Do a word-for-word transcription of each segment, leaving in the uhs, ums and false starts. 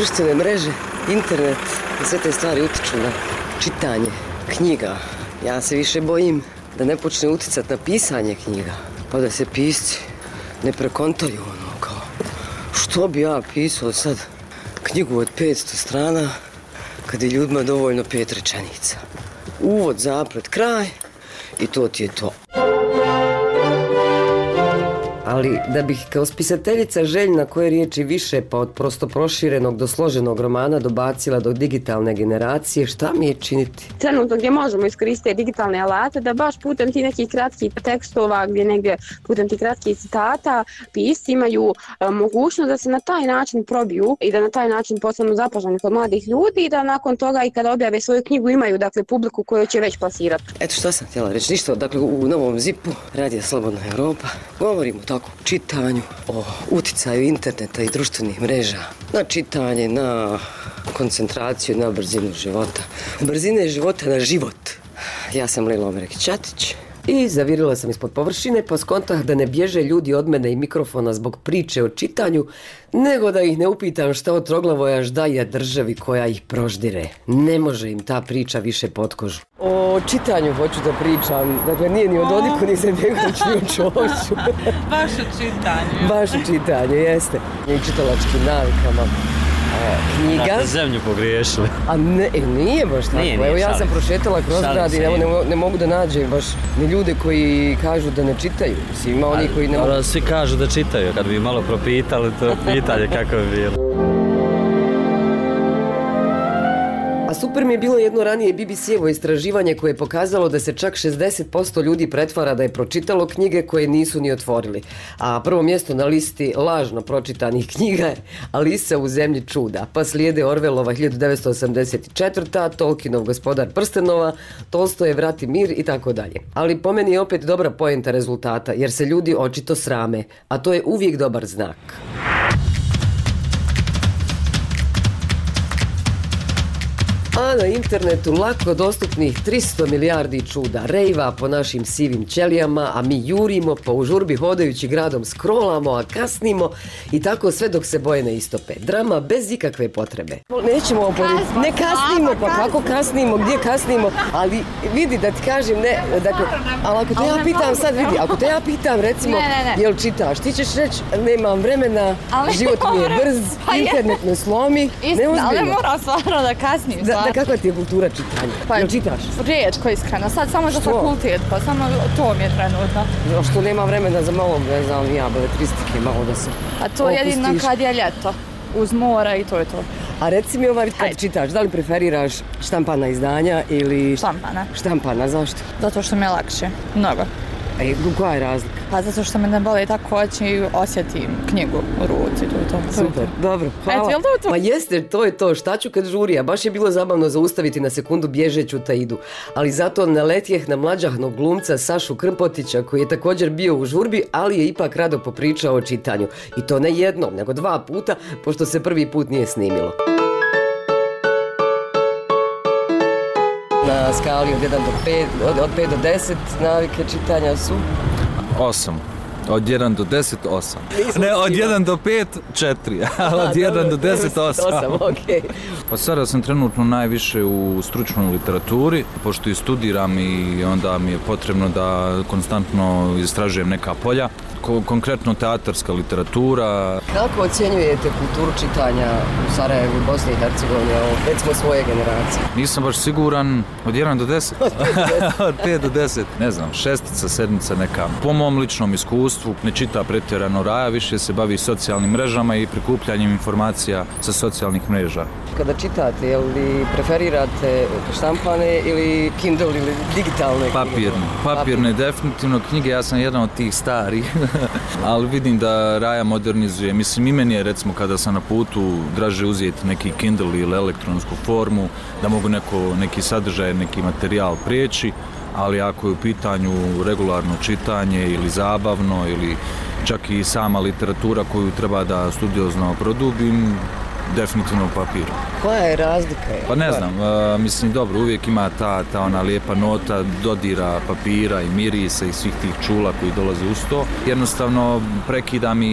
društvene mreže, internet i sve te stvari utiču na čitanje knjiga. Ja se više bojim da ne počne uticati na pisanje knjiga, pa da se pisci ne prekontaju ono kao što bi ja pisao sad knjigu od petsto strana kad je ljudima dovoljno pet rečenica. Uvod, zaplet, kraj i to ti je to. Ali da bih kao spisateljica željna koje riječi više pa od prosto proširenog do složenog romana dobacila do digitalne generacije, šta mi je činiti? Trenutno gdje možemo iskoristiti digitalne alate da baš putem ti nekih kratkih tekstova, gdje negdje putem ti kratkih citata pisci imaju e, mogućnost da se na taj način probiju i da na taj način postanu zapaženi kod mladih ljudi i da nakon toga i kada objave svoju knjigu imaju dakle publiku koju će već plasirati. Eto šta sam htjela reći, ništa, dakle u Novom zipu Radija Slobodna Europa govorimo tako o čitanju, o uticaju interneta i društvenih mreža na čitanje, na koncentraciju, na brzinu života. Brzine života na život. Ja sam Lila Omereki-Čatić. I zavirila sam ispod površine pa skontah da ne bježe ljudi od mene i mikrofona zbog priče o čitanju, nego da ih ne upitam šta od Troglavoja ždaja državi koja ih proždire. Ne može im ta priča više pod kožu. O čitanju hoću da pričam, dakle nije ni o Dodiku, ni Izetbegović, ni o Čoviću. Baš o čitanju. Baš o čitanju, jeste. I čitalačkim navikama. Knjiga. Da, zemlju pogriješili. A ne, nije baš tako. Nije, nije, Evo ja šalim. sam prošetala kroz grad i ne, ne, ne mogu da nađem baš ni ljude koji kažu da ne čitaju. Mislim, ima oni koji ne mogu... Ali svi kažu da čitaju, kad bi malo propitali to pitanje kako bi bilo. A super mi je bilo jedno ranije B B C-evo istraživanje koje je pokazalo da se čak šezdeset posto ljudi pretvara da je pročitalo knjige koje nisu ni otvorili. A prvo mjesto na listi lažno pročitanih knjiga je Alisa u zemlji čuda, pa slijede Orwellova hiljadu devetsto osamdeset četvrta, Tolkienov Gospodar prstenova, Tolstojev Rat i mir i tako dalje. Ali po meni je opet dobra poenta rezultata, jer se ljudi očito srame, a to je uvijek dobar znak. A na internetu lako dostupnih tristo milijardi čuda, rejva po našim sivim ćelijama, a mi jurimo pa u žurbi hodajući gradom scrollamo, a kasnimo i tako sve dok se boje ne istope. Drama bez ikakve potrebe. Nećemo oporiti, ne kasnimo, pa kako kasnimo, gdje kasnimo, ali vidi da ti kažem, ne, dakle, ali ako te ja pitam sad, vidi, ako te ja pitam recimo, jel čitaš, ti ćeš reći, nemam vremena, život mi je brz, internet me slomi, neozbiljno. Ali ne moram stvarno da kasnim. Da, kakva ti je kultura čitanja? Pa, jel čitaš? Rijetko, iskreno. Sad samo za fakultet, pa samo to mi je trenutno. Što nema vremena za malo, ne znam, ja, beletristike, malo da se A to je jedino kad je ljeto, uz mora i to je to. A reci mi ovaj, kad čitaš, da li preferiraš štampana izdanja ili... Štampana. Štampana, zašto? Zato što mi je lakše, mnogo. A koja je razlika? Pa zato što me ne boli tako oči i osjetim knjigu u ruci, to je to. Super, dobro, hvala. Eto, to to? Ma jeste, to je to, šta ću kad žurija, baš je bilo zabavno zaustaviti na sekundu bježeću Taidu, ali zato naletjeh na mlađahnog glumca Sašu Krmpotića koji je također bio u žurbi, ali je ipak rado popričao o čitanju. I to ne jednom, nego dva puta, pošto se prvi put nije snimilo. Na skali od jedan do pet, od, od pet do deset navike čitanja su? osam. Od jedan do deset, osam. Ne, od jedan do pet, četiri. Od jedan do deset, osam. osam, okej. Pa sada sam trenutno najviše u stručnoj literaturi, pošto i studiram i onda mi je potrebno da konstantno istražujem neka polja. Konkretno teatarska literatura. Kako ocjenjujete kulturu čitanja u Sarajevu i Bosni i Hercegovini, recimo svoje generacije? Nisam baš siguran, od jedan do deset. Od pet do deset. Ne znam, šestica, sedmica neka. Po mom ličnom iskustvu ne čita pretjerano Raja, više se bavi socijalnim mrežama i prikupljanjem informacija sa socijalnih mreža. Kada čitate, je li preferirate štampane ili Kindle ili digitalne knjige? Papirne. Papirne, definitivno knjige, ja sam jedan od tih starih. Ali vidim da Raja modernizuje. Mislim, i meni je recimo kada sam na putu draže uzeti neki Kindle ili elektronsku formu, da mogu neko, neki sadržaj, neki materijal prijeći, ali ako je u pitanju regularno čitanje ili zabavno ili čak i sama literatura koju treba da studiozno produbim, definitivno papir. Koja je razlika? Pa ne znam, uh, mislim dobro, uvijek ima ta, ta ona lijepa nota dodira papira i mirisa i svih tih čula koji dolaze uz to. Jednostavno prekida mi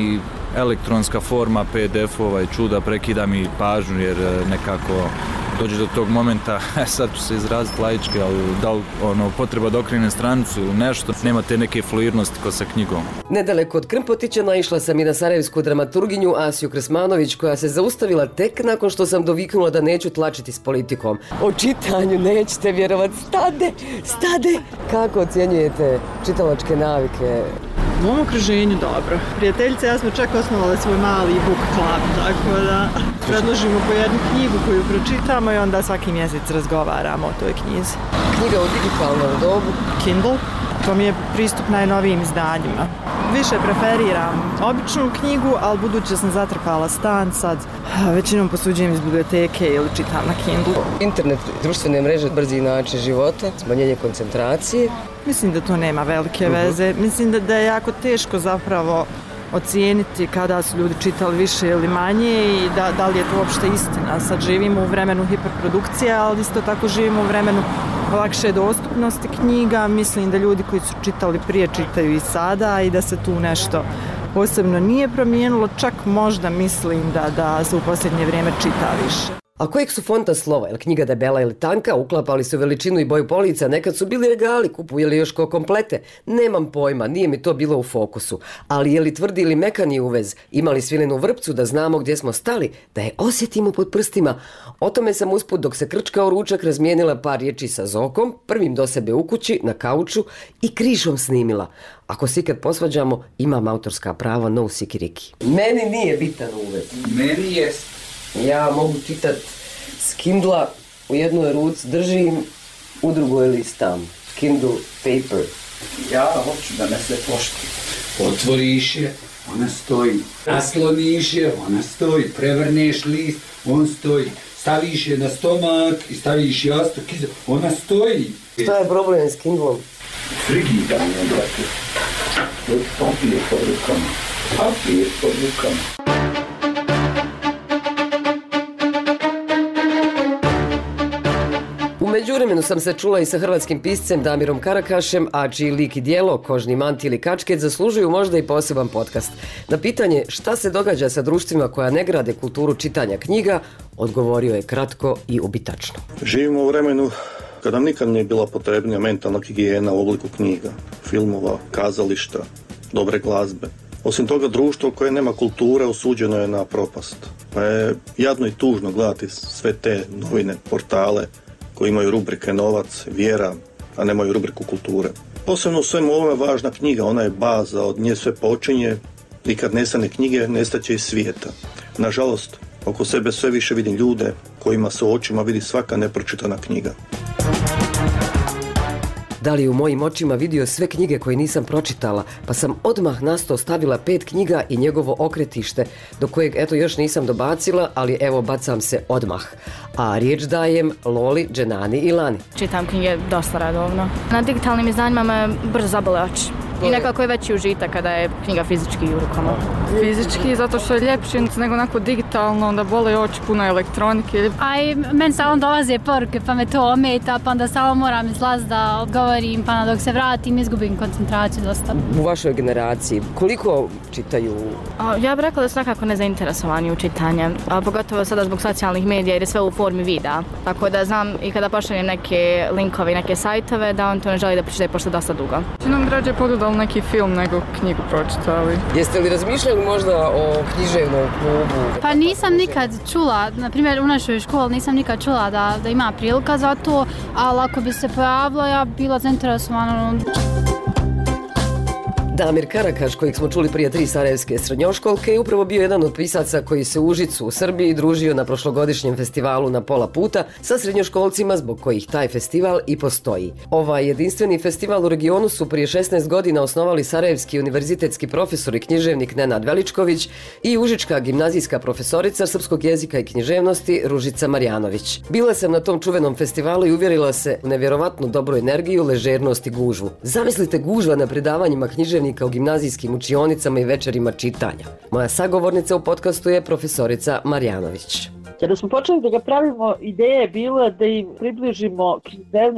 elektronska forma P D F-ova i čuda prekida mi pažnju jer nekako dođe do tog momenta, sad ću se izraziti laički, ali da li ono, potreba da okrenem stranicu ili nešto, nema te neke fluidnosti ko sa knjigom. Nedaleko od Krmpotića naišla sam i na sarajevsku dramaturginju Asiju Krsmanović, koja se zaustavila tek nakon što sam doviknula da neću tlačiti s politikom. O čitanju nećete vjerovat, stade, stade! Kako ocjenjujete čitalačke navike? U mom okruženju dobro. Prijateljice, ja smo čak osnovali svoj mali book club, tako da predložimo po jednu knjigu koju pročitamo i onda svaki mjesec razgovaramo o toj knjizi. Knjiga u digitalnom dobu? Kindle. To mi je pristup najnovijim izdanjima. Više preferiram običnu knjigu, ali budući da sam zatrpala stan sad, većinom posuđujem iz biblioteke ili čitam na Kindle. Internet, društvene mreže, brzi način života, smanjenje koncentracije. Mislim da to nema velike veze. Mislim da, da je jako teško zapravo ocijeniti kada su ljudi čitali više ili manje i da, da li je to uopšte istina. Sad živimo u vremenu hiperprodukcije, ali isto tako živimo u vremenu lakše dostupnosti knjiga. Mislim da ljudi koji su čitali prije čitaju i sada i da se tu nešto posebno nije promijenilo. Čak možda mislim da, da se u posljednje vrijeme čita više. A kojeg su fonta slova, je li knjiga debela ili tanka, uklapali su veličinu i boju polica, nekad su bili regali, kupuje li još ko komplete, nemam pojma, nije mi to bilo u fokusu. Ali je li tvrdi ili mekani uvez, imali svilenu vrpcu da znamo gdje smo stali, da je osjetimo pod prstima. O tome sam usput dok se krčkao ručak razmijenila par riječi sa Zokom, prvim do sebe u kući, na kauču i križom snimila. Ako se ikad posvađamo, imam autorska prava, no sikiriki. Meni nije bitan uvez. Meni jest. Ja mogu čitat s Kindla, u jednoj ruci držim, u drugoj listam. Kindle paper. Ja hoću da me se pošti. Otvoriš je, ona stoji. Nasloniš je, ona stoji. Prevrneš list, on stoji. Staviš je na stomak i staviš jastuk iza, ona stoji. Šta je problem s Kindlom? Frigidanje, brate. Papir pod rukama. Papir pod rukama. U međuvremenu sam se čula i sa hrvatskim piscem Damirom Karakašem, a čiji lik i djelo, Kožni manti ili kačket, zaslužuju možda i poseban podcast. Na pitanje šta se događa sa društvima koja ne grade kulturu čitanja knjiga, odgovorio je kratko i ubitačno. Živimo u vremenu kada nam nikad nije bila potrebnija mentalna higijena u obliku knjiga, filmova, kazališta, dobre glazbe. Osim toga, društvo koje nema kulture osuđeno je na propast. Pa je jadno i tužno gledati sve te novine, portale koji imaju rubrike novac, vjera, a nemaju rubriku kulture. Posebno u svemu ovome važna knjiga, ona je baza, od nje sve počinje i kad nestane knjige, nestaće i svijeta. Nažalost, oko sebe sve više vidim ljude kojima se u očima vidi svaka nepročitana knjiga. Da li u mojim očima vidio sve knjige koje nisam pročitala, pa sam odmah na sto stavila pet knjiga i njegovo okretište, do kojeg eto još nisam dobacila, ali evo bacam se odmah. A riječ dajem Loli, Dženani i Lani. Čitam knjige dosta redovno. Na digitalnim izdanjima me brzo zabole oči. I nekako je veći užitak kada je knjiga fizički u rukama. Fizički, zato što je ljepši nego onako digitalno, onda bole oči, puno elektronike. A i meni stalno dolaze poruke pa me to ometa, pa onda stalno moram izlaz da odgovorim, pa dok se vratim izgubim koncentraciju dosta. U vašoj generaciji koliko čitaju? A, ja bih rekla da su nekako nezainteresovani u čitanje, a pogotovo sada zbog socijalnih medija jer je sve u formi videa. Tako da znam i kada pošaljem neke linkove i neke sajtove da on to ne želi da pročita pošto dosta dugo. Nam građe pogledali neki film nego knjigu pročitali. Jeste li razmišljali možda o književnom klubu? Pa nisam nikad čula, na primjer u našoj školi nisam nikad čula da, da ima prilika za to, ali ako bi se pojavila ja bi bila zainteresovana. Damir Karakaš, kojeg smo čuli prije tri sarajevske srednjoškolke, je upravo bio jedan od pisaca koji se u Užicu u Srbiji družio na prošlogodišnjem festivalu Na pola puta sa srednjoškolcima zbog kojih taj festival i postoji. Ovaj jedinstveni festival u regionu su prije šesnaest godina osnovali sarajevski univerzitetski profesor i književnik Nenad Veličković i užička gimnazijska profesorica srpskog jezika i književnosti Ružica Marjanović. Bila sam na tom čuvenom festivalu i uvjerila se u nevjerovatnu dobru energiju, ležernost i gužvu. Zamislite gužva na predavanjima književnika u gimnazijskim učionicama i večerima čitanja. Moja sagovornica u podcastu je profesorica Marjanović. Kada smo počeli da ga pravimo, ideja je bila da im približimo književnost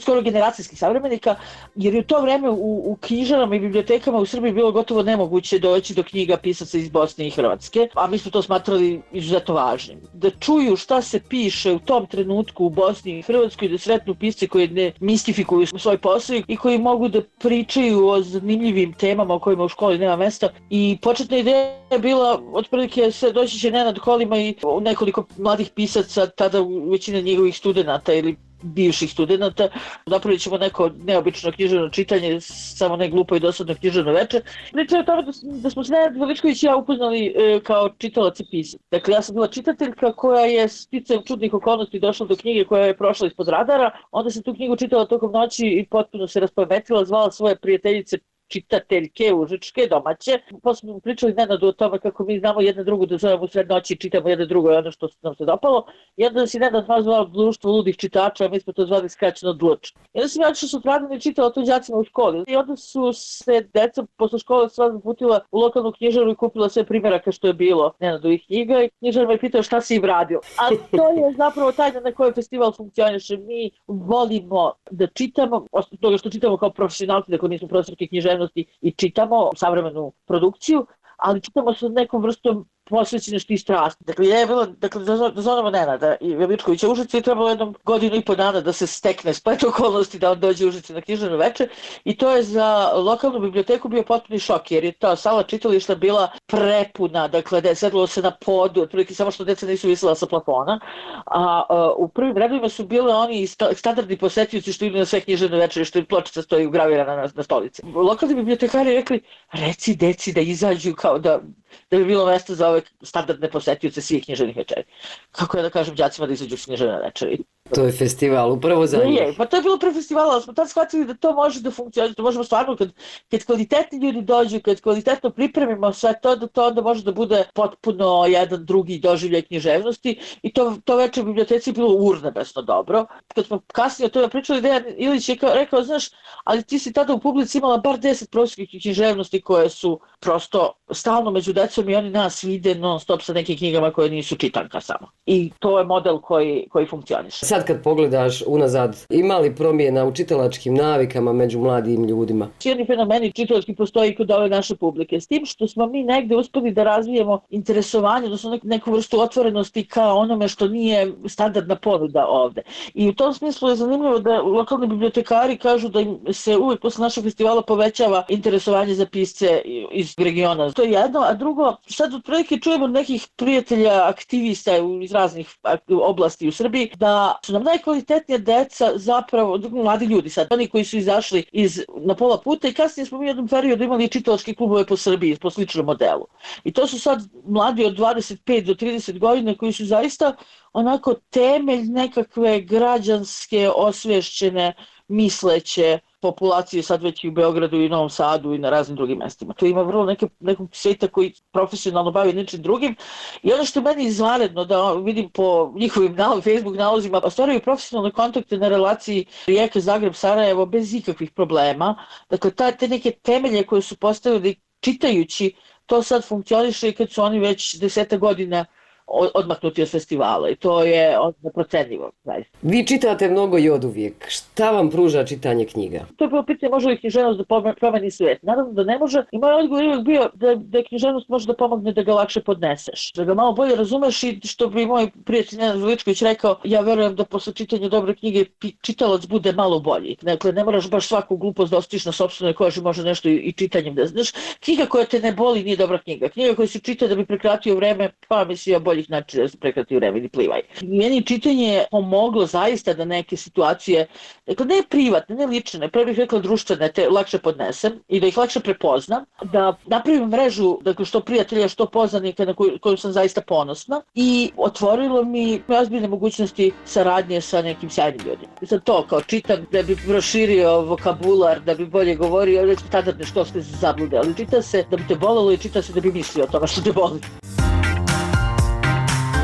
skoro generacijskih savremenika, jer je u to vreme u, u knjižarama i bibliotekama u Srbiji bilo gotovo nemoguće doći do knjiga pisaca iz Bosne i Hrvatske, a mi smo to smatrali izuzetno važnim. Da čuju šta se piše u tom trenutku u Bosni i Hrvatskoj, da sretnu pisce koji ne mistifikuju svoj posao i koji mogu da pričaju o zanimljivim temama o kojima u školi nema mesta. I početna ideja je bila, otprilike se doći će Nenad Kolima i nekoliko mladih pisaca, tada većina njegovih studenata ili bivših studenata, napravit ćemo neko neobično književno čitanje, samo ne glupo i dosadno književno veče. Priča je o tome da, da smo se Nenad Veličković i ja upoznali e, kao čitalac i pisac. Dakle, ja sam bila čitateljka koja je sticajem čudnih okolnosti došla do knjige koja je prošla ispod radara, onda se tu knjigu čitala tokom noći i potpuno se raspametila, zvala svoje prijateljice čitateljke užičke, domaće. Posle smo pričali Nenadu o tome kako mi znamo jedna drugu da zovemo u sred noći i čitamo jedna drugo i ono što nam se dopalo. I onda si Nenad zvao društvo ludih čitača, a mi smo to zvali skraćeno dluč. I onda sam ja što sutradan i čitala to đacima u školi. I onda su se deca posle škole sva zaputila u lokalnu knjižaru i kupila sve primjeraka što je bilo Nenadovih knjiga i knjižar me pitao šta si im radio. A to je zapravo tajna na kojoj festival funkcioniše. Mi volimo da čitamo, osim toga što čitamo kao profesionalci, dakle nismo profesorki književnosti i čitamo savremenu produkciju, ali čitamo sa nekom vrstom posvećenosti i strasti. Dakle, ja je bila, dakle, da zovemo Nenada i Veličkovića Užice i trebalo jednom godinu i po dana da se stekne splet okolnosti da on dođe u Užice na književno veče i to je za lokalnu biblioteku bio potpuni šok jer je ta sala čitališta bila prepuna, dakle, da je sedlo se na podu, otprilike samo što deca nisu visela sa plafona, a, a u prvim redovima su bile oni standardni posetioci što idu na sve književne večere, što im pločica stoji ugravirana na, na stolici. Lokalni bibliotekari rekli, reci deci da izađu kao da da bi bilo mjesto za ove standardne posetioce svih književnih večeri. Kako ja da kažem đacima da izađu književne večeri? To je festival upravo za njih. Je, pa to je bilo pre festivala, ali smo tad shvatili da to može da funkcioniše, da možemo stvarno, kad, kad kvalitetni ljudi dođu, kad kvalitetno pripremimo sve to, da to onda može da bude potpuno jedan drugi doživljaj književnosti i to, to večer u biblioteci je bilo urnebesno dobro. Kad smo kasnije o tome pričali, Dejan Ilić je kao, rekao, znaš, ali ti si tada u publici imala bar deset profesorskih književnosti koje su prosto stalno među decom i oni nas vide non stop sa nekim knjigama koje nisu čitanka samo. I to je model koji, koji funkcioniše. Sad kad pogledaš unazad, ima li promjena u čitalačkim navikama među mladim ljudima? Cijeli fenomeni čitalački postoji i kod ove naše publike. S tim što smo mi negde uspeli da razvijemo interesovanje, odnosno neku vrstu otvorenosti ka onome što nije standardna ponuda ovde. I u tom smislu je zanimljivo da lokalni bibliotekari kažu da im se uvijek posle našeg festivala povećava interesovanje za pisce iz regiona. To je jedno, a drugo, sad otprilike čujemo nekih prijatelja, aktivista iz raznih oblasti u Srbiji, da su nam najkvalitetnija deca zapravo, mladi ljudi sad, oni koji su izašli iz na pola puta i kasnije smo mi u jednom periodu imali čitalačke klubove po Srbiji, po sličnom modelu. I to su sad mladi od dvadeset pet do trideset godina koji su zaista onako temelj nekakve građanske, osvješćene, misleće populacije sad već i u Beogradu i Novom Sadu i na raznim drugim mestima. Tu ima vrlo neke, nekog svijeta koji profesionalno bavi nečim drugim i ono što je meni izvanredno da vidim po njihovim nalog, Facebook nalozima, ostvaraju profesionalne kontakte na relaciji Rijeka, Zagreb, Sarajevo bez ikakvih problema. Dakle, ta, te neke temelje koje su postavili čitajući, to sad funkcioniše i kad su oni već deseta godina odmaknuti od festivala i to je neprocenljivo. Vi čitate mnogo i od uvijek. Šta vam pruža čitanje knjiga? To je bilo pitanje može li književnost da promeni svijet. Naravno da ne može i moj odgovor je bio da, da književnost može da pomogne da ga lakše podneseš. Da ga malo bolje razumeš i što bi moj prijatelj Nenad Veličković rekao, ja verujem da posle čitanja dobre knjige čitalac bude malo bolji. Dakle, ne moraš baš svaku glupost da ostiš na sopstvenoj koži, može nešto i, i čitanjem da znaš. Knjiga koja te ne boli nije dobra knjiga. Knjiga koja se čita da bi prekratio vreme, pa mislim ja boljih načina da se prekrati vreme ili plivaj. Meni čitanje je pomoglo zaista da neke situacije, dakle ne privatne, ne lične, pre bih rekla društvene, te lakše podnesem i da ih lakše prepoznam, da napravim mrežu, dakle što prijatelja, što poznanika na koju, koju sam zaista ponosna i otvorilo mi ozbiljne mogućnosti saradnje sa nekim sjajnim ljudima. I sad to kao čitam da bi proširio vokabular, da bi bolje govorio, recimo standardne školske zablude, ali čita se da bi te bolelo i čita se da bi mislio o tome što te boli.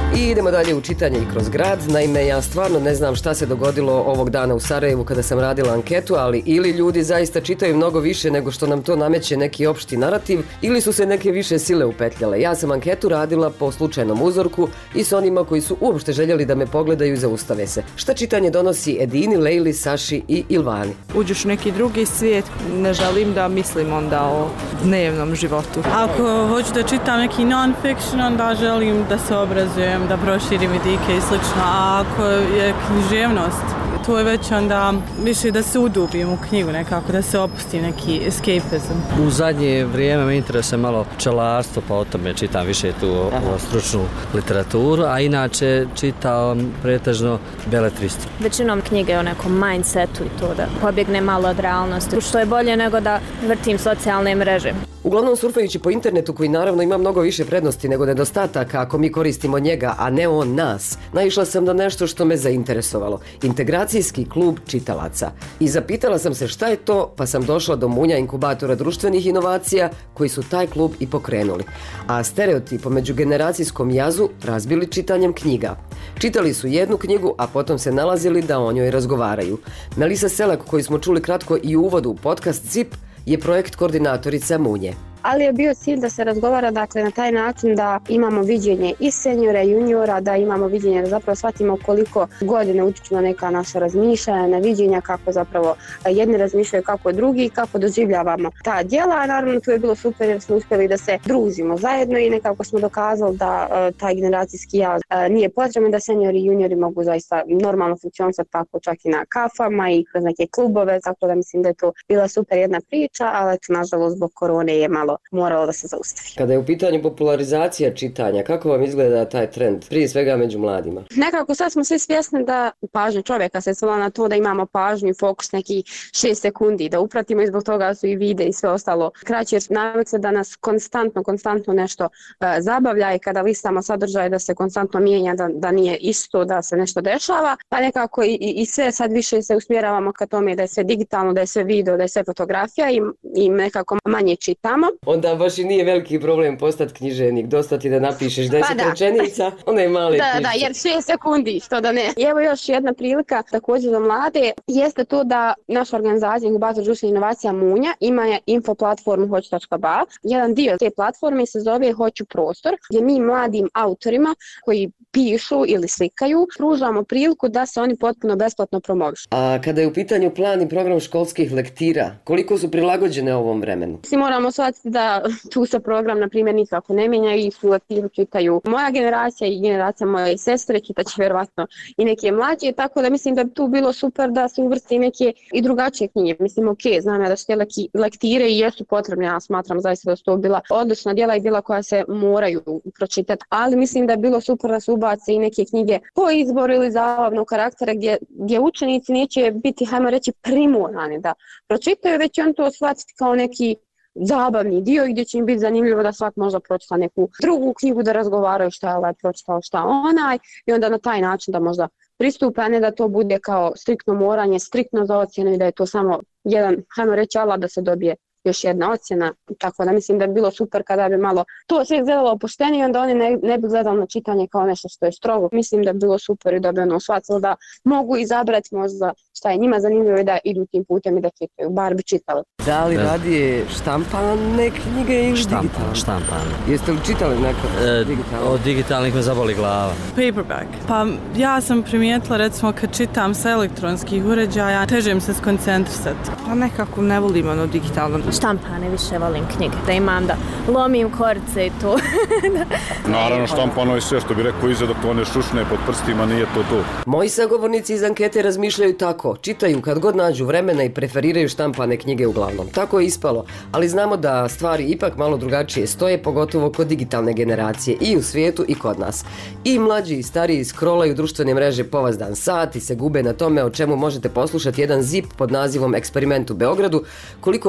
I idemo dalje u čitanje i kroz grad. Naime, ja stvarno ne znam šta se dogodilo ovog dana u Sarajevu kada sam radila anketu, ali ili ljudi zaista čitaju mnogo više nego što nam to nameće neki opšti narativ, ili su se neke više sile upetljale. Ja sam anketu radila po slučajnom uzorku i s onima koji su uopšte željeli da me pogledaju i zaustave se. Šta čitanje donosi Edini, Lejli, Saši i Ilvani? Uđeš u neki drugi svijet, ne želim da mislim onda o dnevnom životu. Ako hoću da čitam neki non-fiction, onda želim da se obrazujem, da proširim vidike i slično, a ako je književnost, to je već onda više da se udubim u knjigu nekako, da se opusti neki escapism. U zadnje vrijeme me interesuje malo pčelarstvo, pa o tome čitam više tu o, o stručnu literaturu, a inače čitam pretežno beletristu. Većinom knjige o nekom mindsetu i to da pobjegne malo od realnosti, što je bolje nego da vrtim socijalne mreže. Uglavnom surfajući po internetu, koji naravno ima mnogo više prednosti nego nedostataka ako mi koristimo njega, a ne on nas, naišla sam na nešto što me zainteresovalo. Integracijski klub čitalaca. I zapitala sam se šta je to, pa sam došla do munja inkubatora društvenih inovacija koji su taj klub i pokrenuli. A stereotip o međugeneracijskom jazu razbili čitanjem knjiga. Čitali su jednu knjigu, a potom se nalazili da o njoj razgovaraju. Melisa Selak, koju smo čuli kratko i u uvodu u podcast Zip, je projekt koordinatorica Munje. Ali je bio cilj da se razgovara, dakle, na taj način da imamo viđenje i seniora i juniora, da imamo viđenje, da zapravo shvatimo koliko godine utiču na neka naša razmišljanja, na viđenja, kako zapravo jedni razmišljaju, kako drugi i kako doživljavamo ta djela. A naravno tu je bilo super jer smo uspjeli da se družimo zajedno i nekako smo dokazali da uh, taj generacijski jaz uh, nije potreban, da seniori i juniori mogu zaista normalno funkcionisati tako čak i na kafama i kroz neke klubove, tako da mislim da je to bila super jedna priča, ali eto, nažalost zbog korone je malo moralo da se zaustavi. Kada je u pitanju popularizacija čitanja, kako vam izgleda taj trend, prije svega među mladima? Nekako sad smo svi svjesni da pažnja čovjeka se svela na to da imamo pažnju i fokus neki šest sekundi, da upratimo i zbog toga su i vide i sve ostalo kraće, jer navik se da nas konstantno, konstantno nešto uh, zabavlja i kada listamo sadržaj da se konstantno mijenja, da, da nije isto, da se nešto dešava, pa nekako i, i sve sad više se usmjeravamo ka tome da je sve digitalno, da je sve video, da je sve fotografija i, i nekako manje čitamo. Onda baš i nije veliki problem postati književnik, dosta ti da napišeš deset pa rečenica, onda je male da, knjižice. Da, jer šest sekundi, što da ne. I evo još jedna prilika također za mlade, jeste to da naša organizacija Inkubator društvenih inovacija Munja ima info platformu hoću točka ba. Jedan dio te platforme se zove Hoću prostor, gdje mi mladim autorima koji pišu ili slikaju pružamo priliku da se oni potpuno besplatno promovišu. A kada je u pitanju plan i program školskih lektira, koliko su prilagođene ovom vremenu? Svi moramo shvatiti da tu se program, na primjer, nikako ne mijenja i su lektiru čitaju moja generacija i generacija moje sestre, čitaće vjerovatno i neke mlađe, tako da mislim da bi tu bilo super da se uvrsti neke i drugačije knjige. Mislim, ok, znam ja da su te lektire i jesu potrebne, ja smatram zaista da su to bila odlična djela i djela koja se moraju pročitati, ali mislim da je bilo super da se ubace i neke knjige po izboru ili zabavnog karaktera gdje, gdje učenici neće biti, hajmo reći, primorani da pročitaju, već on to shvatiti kao neki zabavni dio gdje će im biti zanimljivo da svak možda pročita neku drugu knjigu, da razgovaraju šta je ovaj pročitao, šta onaj i onda na taj način da možda pristupe, a ne da to bude kao striktno moranje, striktno za ocjenu i da je to samo jedan, hajmo reći, alat da se dobije još jedna ocjena, tako da mislim da bi bilo super kada bi malo to sve gledalo opuštenije, onda oni ne, ne bi gledali na čitanje kao nešto što je strogo. Mislim da bi bilo super i da bi ono shvatilo da mogu izabrati možda šta je njima zanimljivo i da idu tim putem i da čitaju, bar bi čitali. Da li radije štampane knjige ili Štampan, digitalne? štampane. Jeste li čitali nekad E, digitalno? od digitalnih me zaboli glava. Paperback. Pa ja sam primijetila, recimo, kad čitam sa elektronskih uređaja, teže mi se skoncentrisati. Pa nekako ne volim ono digitalno. Štampane više volim knjige, da imam da lomim korice i to. Naravno, štampano je sve, što bi rekao iza dok to ne šušne pod prstima, nije to to. Moji sagovornici iz ankete razmišljaju tako, čitaju kad god nađu vremena i preferiraju štampane knjige uglavnom. Tako je ispalo, ali znamo da stvari ipak malo drugačije stoje, pogotovo kod digitalne generacije i u svijetu i kod nas. I mlađi i stariji scrollaju društvene mreže povazdan sat i se gube na tome, o čemu možete poslušati jedan zip pod nazivom Eksperiment u Beogradu, koliko vremena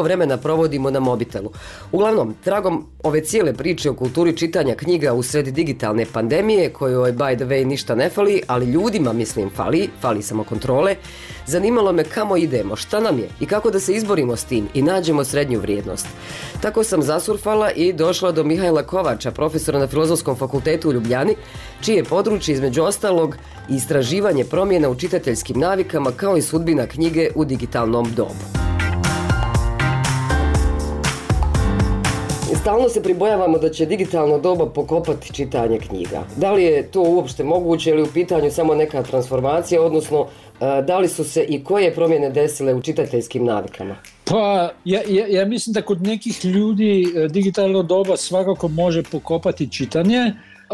provodimo na mobitelu. Uglavnom, tragom ove cijele priče o kulturi čitanja knjiga u sred digitalne pandemije, kojoj by the way ništa ne fali, ali ljudima mislim fali, fali samo kontrole, zanimalo me kamo idemo, šta nam je i kako da se izborimo s tim i nađemo srednju vrijednost. Tako sam zasurfala i došla do Mihajla Kovača, profesora na Filozofskom fakultetu u Ljubljani, čije je područje između ostalog istraživanje promjena u čitateljskim navikama kao i sudbina knjige u digitalnom dobu. Stalno se pribojavamo da će digitalno doba pokopati čitanje knjiga. Da li je to uopšte moguće ili u pitanju samo neka transformacija, odnosno da li su se i koje promjene desile u čitateljskim navikama? Pa, ja, ja, ja mislim da kod nekih ljudi digitalno doba svakako može pokopati čitanje,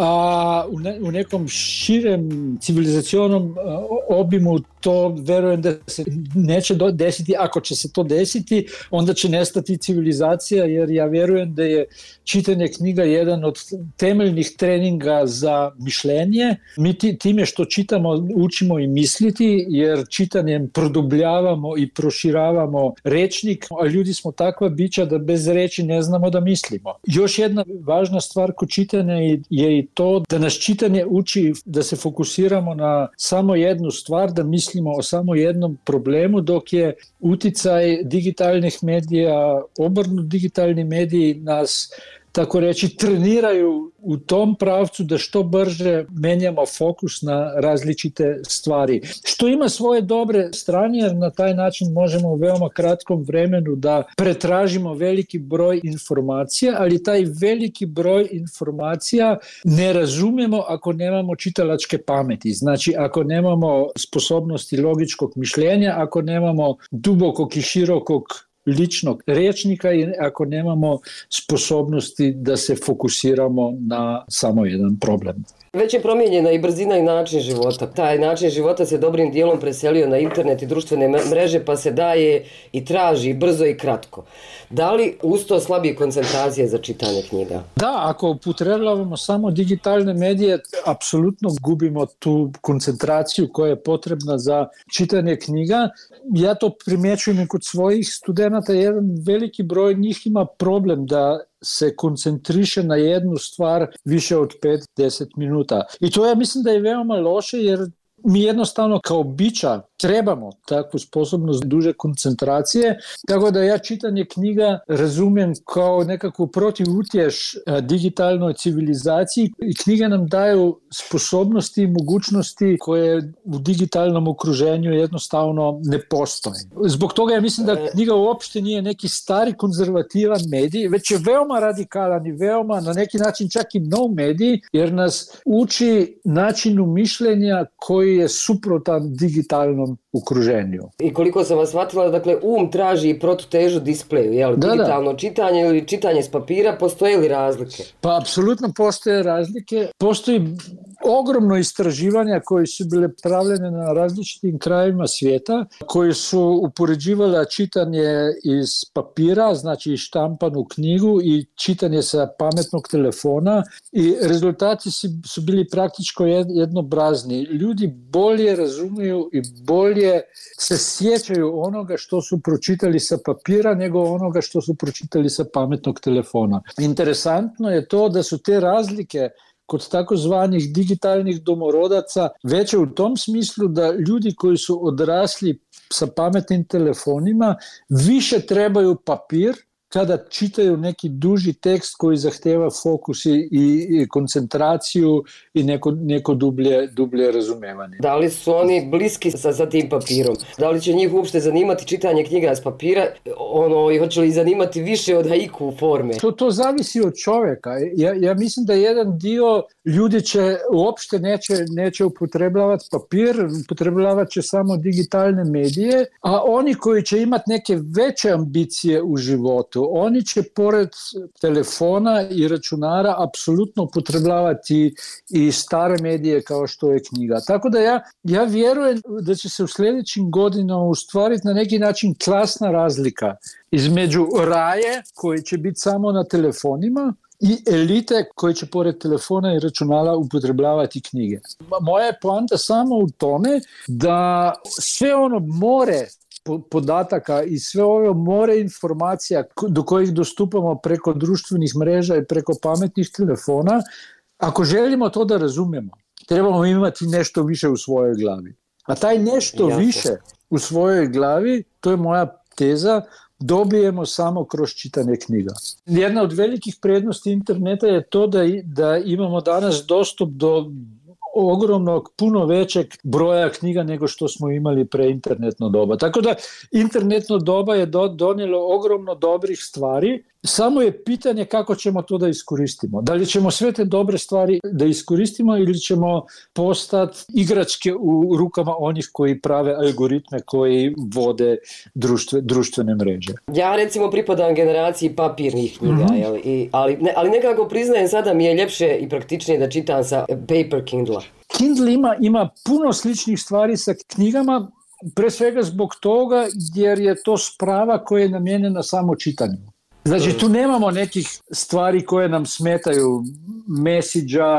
a u, ne, u nekom širem civilizacionom obimu to verujem da se neće desiti. Ako će se to desiti, onda će nestati civilizacija, jer ja verujem da je čitanje knjiga jedan od temeljnih treninga za mišljenje. Mi time što čitamo učimo i misliti, jer čitanjem produbljavamo i proširavamo rečnik, a ljudi smo takva bića da bez reči ne znamo da mislimo. Još jedna važna stvar kod čitanja je i to da nas čitanje uči da se fokusiramo na samo jednu stvar, da mislimo o samo jednom problemu, dok je uticaj digitalnih medija, obrnut digitalni mediji nas, tako reći, treniraju u tom pravcu da što brže menjamo fokus na različite stvari. Što ima svoje dobre strane, jer na taj način možemo u veoma kratkom vremenu da pretražimo veliki broj informacija, ali taj veliki broj informacija ne razumijemo ako nemamo čitalačke pameti. Znači, ako nemamo sposobnosti logičkog mišljenja, ako nemamo dubokog i širokog ličnog rečnika i ako nemamo sposobnosti da se fokusiramo na samo jedan problem. Već je promijenjena i brzina i način života. Taj način života se dobrim dijelom preselio na internet i društvene mreže, pa se daje i traži brzo i kratko. Da li uz to slabije koncentracije za čitanje knjiga? Da, ako upotrebljavamo samo digitalne medije, apsolutno gubimo tu koncentraciju koja je potrebna za čitanje knjiga. Ja to primjećujem i kod svojih studenata. Jedan veliki broj njih ima problem da se koncentriše na jednu stvar više od pet do deset minuta. I to ja mislim da je veoma loše, jer mi jednostavno kao bića trebamo takvu sposobnost duže koncentracije, tako da ja čitanje knjiga razumijem kao nekakvu protivutješ digitalnoj civilizaciji i knjige nam daju sposobnosti i mogućnosti koje u digitalnom okruženju jednostavno ne postoje. Zbog toga ja mislim da knjiga uopšte nije neki stari konzervativan medij, već je veoma radikalan i veoma na neki način čak i nov medij, jer nas uči načinu mišljenja koji je suprotan digitalnom okruženju. I koliko sam vas shvatila, dakle, um traži i protutežu displeju, jel? Da, digitalno da. Čitanje ili čitanje s papira, postoje li razlike? Pa, apsolutno postoje razlike. Postoji ogromno istraživanja koje su bile pravljene na različitim krajevima svijeta, koji su upoređivala čitanje iz papira, znači štampanu knjigu, i čitanje sa pametnog telefona, i rezultati su bili praktički jednobrazni. Ljudi bolje razumiju i bolje se sjećaju onoga što su pročitali sa papira nego onoga što su pročitali sa pametnog telefona. Interesantno je to da su te razlike kod takozvanih digitalnih domorodaca veće u tom smislu da ljudi koji su odrasli sa pametnim telefonima više trebaju papir kada čitaju neki duži tekst koji zahteva fokus i, i koncentraciju i neko, neko dublje, dublje razumevanje. Da li su oni bliski sa, sa tim papirom? Da li će njih uopšte zanimati čitanje knjiga s papira? Ono, i hoće li zanimati više od haiku forme? To, to zavisi od čovjeka. Ja, ja mislim da jedan dio ljudi će uopšte neće, neće upotrebljavati papir, upotrebljavat će samo digitalne medije, a oni koji će imati neke veće ambicije u životu, oni će pored telefona i računara apsolutno upotrebljavati i stare medije kao što je knjiga. Tako da ja, ja vjerujem da će se u sljedećim godinama ustvariti na neki način klasna razlika između raje koji će biti samo na telefonima i elite koji će pored telefona i računala upotrebljavati knjige. Moja je poanta samo u tome da sve ono more podataka i sve ove more informacija do kojih dostupamo preko društvenih mreža i preko pametnih telefona, ako želimo to da razumemo, trebamo imati nešto više u svojoj glavi. A taj nešto Jasne. više u svojoj glavi, to je moja teza, dobijemo samo kroz čitanje knjiga. Jedna od velikih prednosti interneta je to da, da imamo danas dostup do ogromnog, puno većeg broja knjiga nego što smo imali pre internetno doba. Tako da internetno doba je do, donijelo ogromno dobrih stvari, samo je pitanje kako ćemo to da iskoristimo. Da li ćemo sve te dobre stvari da iskoristimo ili ćemo postati igračke u rukama onih koji prave algoritme koji vode društve, društvene mreže. Ja recimo pripadam generaciji papirnih knjiga, Mhm. jel? I, ali, ne, ali nekako priznajem sada mi je ljepše i praktičnije da čitam sa paper Kindle-a. Kindle ima, ima puno sličnih stvari sa knjigama, pre svega zbog toga jer je to sprava koja je namijenjena samo čitanju. Znači tu nemamo nekih stvari koje nam smetaju, mesidža,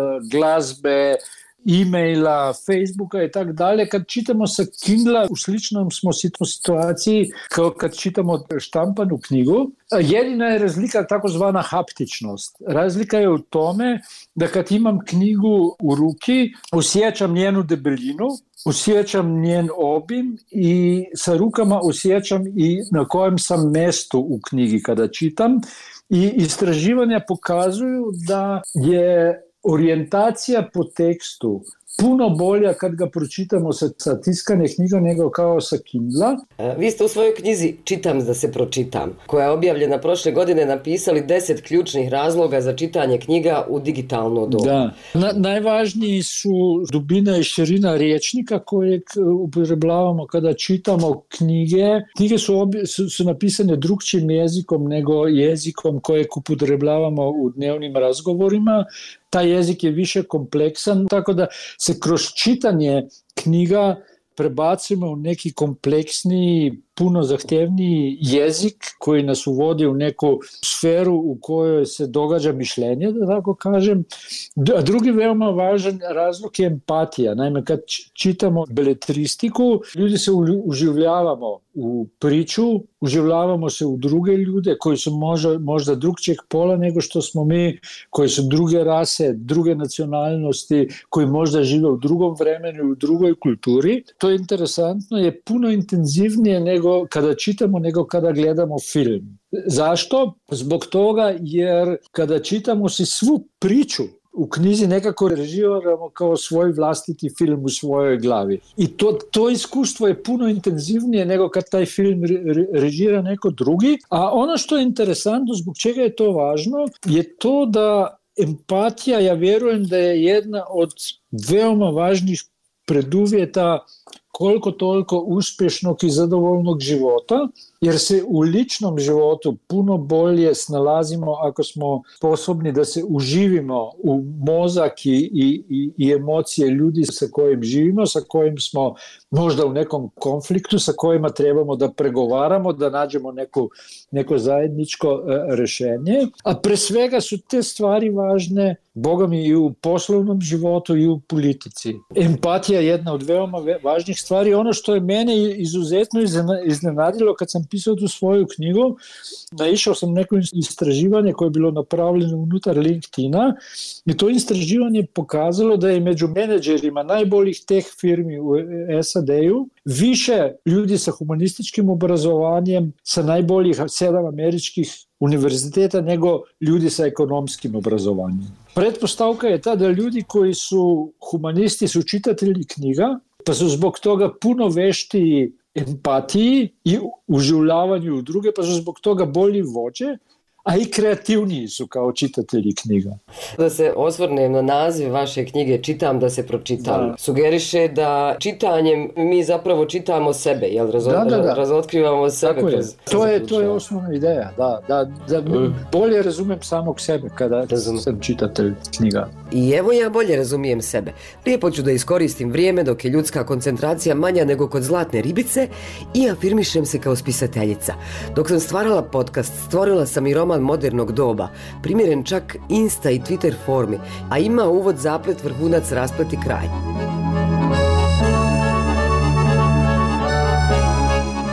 glazbe, e-maila, Facebooka i tak dalje. Kad čitamo sa Kindle, u sličnom smo situaciji kao kad čitamo štampanu knjigu. Jedina je razlika takozvana haptičnost. Razlika je u tome da kad imam knjigu u ruki, osjećam njenu debelinu, osjećam njen obim i sa rukama osjećam i na kojem sam mjestu u knjigi kada čitam. I istraživanja pokazuju da je orijentacija po tekstu puno bolja kad ga pročitamo sa, sa tiskane knjiga nego kao sa Kindla. Vi ste u svojoj knjizi Čitam da se pročitam, koja je objavljena prošle godine, napisali deset ključnih razloga za čitanje knjiga u digitalno doba. Da. Na, najvažniji su dubina i širina rječnika kojeg upotrebljavamo kada čitamo knjige. Knjige su, obje, su, su napisane drugčijim jezikom nego jezikom kojeg upotrebljavamo u dnevnim razgovorima. Taj jezik je više kompleksan, tako da se kroz čitanje knjiga prebacimo u neki kompleksniji, puno zahtevniji jezik koji nas uvodi u neku sferu u kojoj se događa mišljenje, da tako kažem. A drugi veoma važan razlog je empatija. Naime, kad čitamo beletristiku, ljudi se uživljavamo u priču, uživljavamo se u druge ljude koji su možda, možda drugčijeg pola nego što smo mi, koji su druge rase, druge nacionalnosti, koji možda žive u drugom vremenu, u drugoj kulturi. To je interesantno, je puno intenzivnije nego kada čitamo, nego kada gledamo film. Zašto? Zbog toga jer kada čitamo si svu priču u knjizi nekako režiramo kao svoj vlastiti film u svojoj glavi. I to, to iskustvo je puno intenzivnije nego kad taj film re, režira neko drugi. A ono što je interesantno, zbog čega je to važno, je to da empatija, ja vjerujem da je jedna od veoma važnih preduvjeta koliko toliko uspješnog i zadovoljnog života, jer se u ličnom životu puno bolje snalazimo ako smo sposobni da se uživimo u mozak i, i, i emocije ljudi sa kojim živimo, sa kojim smo možda u nekom konfliktu, sa kojima trebamo da pregovaramo, da nađemo neku, neko zajedničko uh, rješenje. A pre svega su te stvari važne, Boga mi, i u poslovnom životu i u politici. Empatija je jedna od veoma važnih stvari. Ono što je mene izuzetno iznenadilo kad sam pisao tu svoju knjigu, naišao sam neko istraživanje koje je bilo napravljeno unutar LinkedIna i to istraživanje pokazalo da je među menadžerima najboljih teh firmi u S A D-u više ljudi sa humanističkim obrazovanjem sa najboljih sedam američkih univerziteta nego ljudi sa ekonomskim obrazovanjem. Pretpostavka je ta da ljudi koji su humanisti su čitatelji knjiga, pa su zbog toga puno veštiji empatiji i uživljavanju u druge, pa su zbog toga bolji vođe, a i kreativniji su kao čitatelji knjiga. Da se osvrnem na naziv vaše knjige Čitam da se pročitam. Da. Sugeriše da čitanjem mi zapravo čitamo sebe, jel razo- da, da, da. razotkrivamo sebe. Tako kroz, je. To, je, to je osnovna ideja, da, da, da mm. bolje razumem samog sebe kada Razum. sam čitatelj knjiga. I evo ja bolje razumijem sebe. Lijepo ću da iskoristim vrijeme dok je ljudska koncentracija manja nego kod zlatne ribice i afirmišem se kao spisateljica. Dok sam stvarala podcast, stvorila sam i roman modernog doba, primjeren čak Insta i Twitter formi, a ima uvod, zaplet, vrhunac, rasplet i kraj.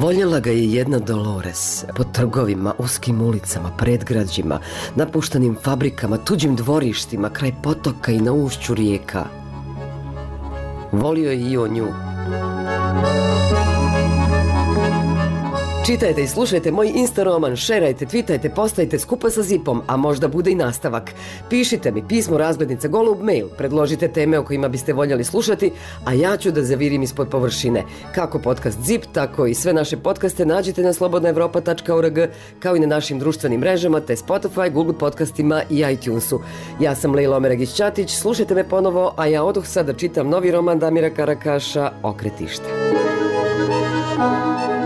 Voljela ga je jedna Dolores, po trgovima, uskim ulicama, predgrađima, napuštanim fabrikama, tuđim dvorištima, kraj potoka i na ušću rijeka. Volio je i on nju. Čitajte i slušajte moj Insta roman, šerajte, twitajte, postajte skupa sa Zipom, a možda bude i nastavak. Pišite mi pismo razglednica golub mail, predložite teme o kojima biste voljeli slušati, a ja ću da zavirim ispod površine. Kako podcast Zip, tako i sve naše podcaste nađite na slobodna evropa tačka org, kao i na našim društvenim mrežama, te Spotify, Google podcastima i iTunesu. Ja sam Lejla Omeregić-Ćatić, slušajte me ponovo, a ja odoh sad da čitam novi roman Damira Karakaša, Okretište.